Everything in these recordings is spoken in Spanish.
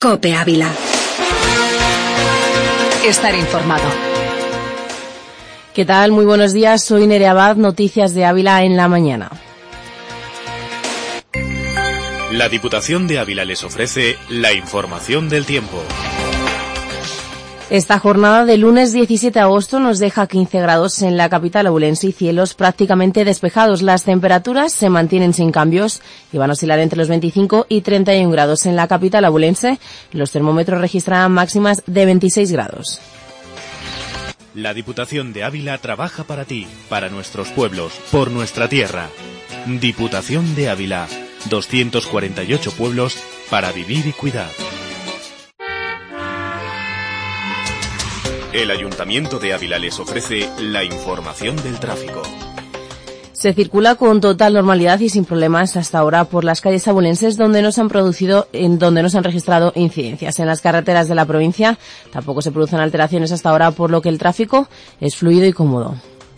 COPE Ávila. Estar informado. ¿Qué tal? Muy buenos días. Soy Nerea Abad, Noticias de Ávila en la mañana. La Diputación de Ávila les ofrece la información del tiempo. Esta jornada de lunes 17 de agosto nos deja 15 grados en la capital abulense y cielos prácticamente despejados. Las temperaturas se mantienen sin cambios y van a oscilar entre los 25 y 31 grados en la capital abulense. Los termómetros registrarán máximas de 26 grados. La Diputación de Ávila trabaja para ti, para nuestros pueblos, por nuestra tierra. Diputación de Ávila, 248 pueblos para vivir y cuidar. El Ayuntamiento de Ávila les ofrece la información del tráfico. Se circula con total normalidad y sin problemas hasta ahora por las calles abulenses donde no se han registrado incidencias. En las carreteras de la provincia tampoco se producen alteraciones hasta ahora, por lo que el tráfico es fluido y cómodo.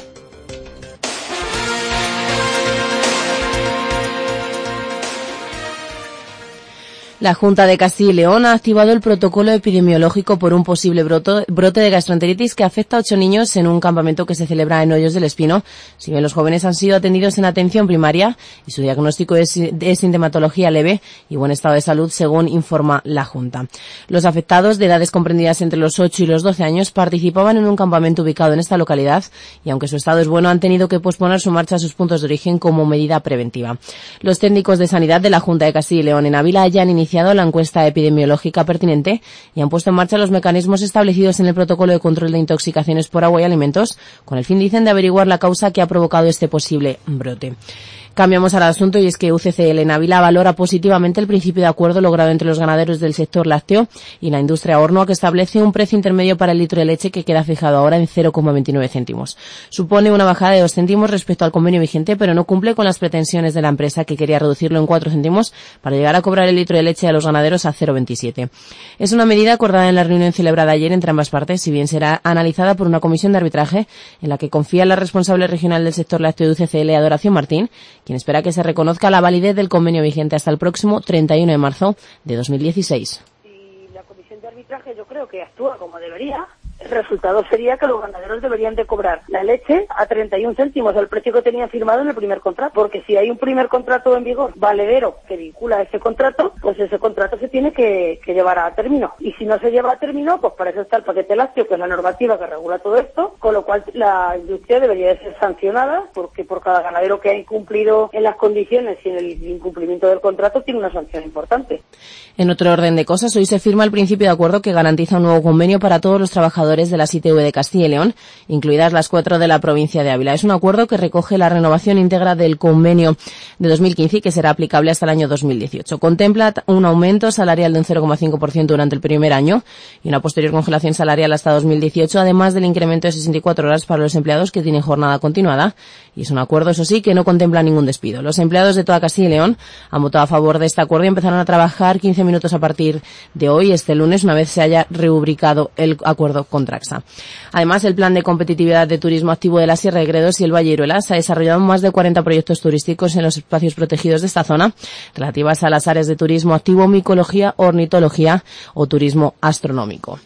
La Junta de Castilla y León ha activado el protocolo epidemiológico por un posible brote de gastroenteritis que afecta a 8 niños en un campamento que se celebra en Hoyos del Espino. Si bien los jóvenes han sido atendidos en atención primaria y su diagnóstico es de sintomatología leve y buen estado de salud, según informa la Junta. Los afectados, de edades comprendidas entre los 8 y los 12 años, participaban en un campamento ubicado en esta localidad y, aunque su estado es bueno, han tenido que posponer su marcha a sus puntos de origen como medida preventiva. Los técnicos de sanidad de la Junta de Castilla y León en Ávila ya han iniciado la encuesta epidemiológica pertinente y han puesto en marcha los mecanismos establecidos en el protocolo de control de intoxicaciones por agua y alimentos, con el fin, dicen, de averiguar la causa que ha provocado este posible brote. Cambiamos al asunto y es que UCCL en Ávila valora positivamente el principio de acuerdo logrado entre los ganaderos del sector lácteo y la industria horno, que establece un precio intermedio para el litro de leche que queda fijado ahora en 0,29 céntimos. Supone una bajada de 2 céntimos respecto al convenio vigente, pero no cumple con las pretensiones de la empresa, que quería reducirlo en 4 céntimos para llegar a cobrar el litro de leche a los ganaderos a 0,27. Es una medida acordada en la reunión celebrada ayer entre ambas partes, si bien será analizada por una comisión de arbitraje en la que confía la responsable regional del sector lácteo de UCCL, Adoración Martín, quien espera que se reconozca la validez del convenio vigente hasta el próximo 31 de marzo de 2016. Si la comisión de arbitraje, yo creo que actúa como debería, el resultado sería que los ganaderos deberían de cobrar la leche a 31 céntimos, el precio que tenían firmado en el primer contrato, porque si hay un primer contrato en vigor valedero que vincula ese contrato, pues ese contrato se tiene que llevar a término. Y si no se lleva a término, pues para eso está el paquete lácteo, que es la normativa que regula todo esto, con lo cual la industria debería de ser sancionada, porque por cada ganadero que ha incumplido en las condiciones y en el incumplimiento del contrato tiene una sanción importante. En otro orden de cosas, hoy se firma el principio de acuerdo que garantiza un nuevo convenio para todos los trabajadores de las ITV de Castilla y León, incluidas las 4 de la provincia de Ávila. Es un acuerdo que recoge la renovación íntegra del convenio de 2015 y que será aplicable hasta el año 2018. Contempla un aumento salarial de un 0,5% durante el primer año y una posterior congelación salarial hasta 2018, además del incremento de 64 horas para los empleados que tienen jornada continuada. Y es un acuerdo, eso sí, que no contempla ningún despido. Los empleados de toda Castilla y León han votado a favor de este acuerdo y empezaron a trabajar 15 minutos a partir de hoy, este lunes, una vez se haya rubricado el acuerdo con Traxa. Además, el plan de competitividad de turismo activo de la Sierra de Gredos y el Valle Iruelas ha desarrollado más de 40 proyectos turísticos en los espacios protegidos de esta zona, relativas a las áreas de turismo activo, micología, ornitología o turismo astronómico.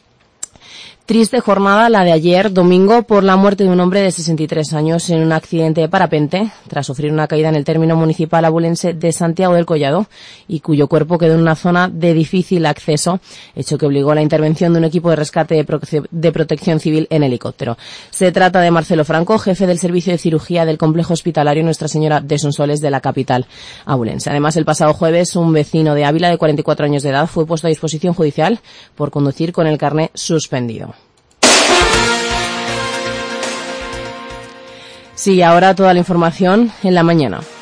Triste jornada la de ayer, domingo, por la muerte de un hombre de 63 años en un accidente de parapente, tras sufrir una caída en el término municipal abulense de Santiago del Collado, y cuyo cuerpo quedó en una zona de difícil acceso, hecho que obligó a la intervención de un equipo de rescate de protección civil en helicóptero. Se trata de Marcelo Franco, jefe del servicio de cirugía del complejo hospitalario Nuestra Señora de Sonsoles de la capital abulense. Además, el pasado jueves, un vecino de Ávila de 44 años de edad fue puesto a disposición judicial por conducir con el carné suspendido. Sí, ahora toda la información en la mañana.